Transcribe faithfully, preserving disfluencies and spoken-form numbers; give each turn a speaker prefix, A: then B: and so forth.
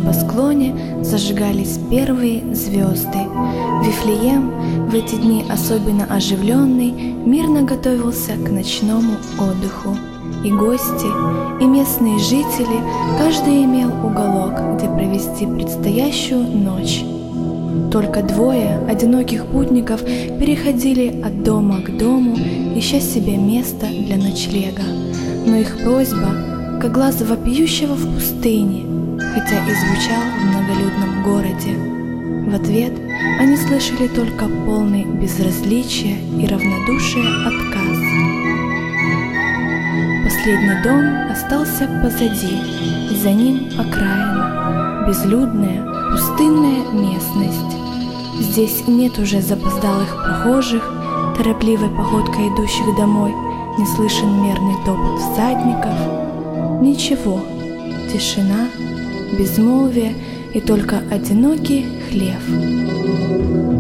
A: небосклоне зажигались первые звезды. Вифлеем, в эти дни особенно оживленный, мирно готовился к ночному отдыху. И гости, и местные жители, каждый имел уголок, где провести предстоящую ночь. Только двое одиноких путников переходили от дома к дому, ища себе место для ночлега. Но их просьба, как глаз вопиющего в пустыне, хотя и звучал в многолюдном городе. В ответ они слышали только полный безразличия и равнодушия отказ. Последний дом остался позади, за ним окраина, безлюдная, пустынная местность. Здесь нет уже запоздалых прохожих, торопливой походкой идущих домой, не слышен мерный топот всадников. Ничего, тишина, безмолвие и только одинокий хлев.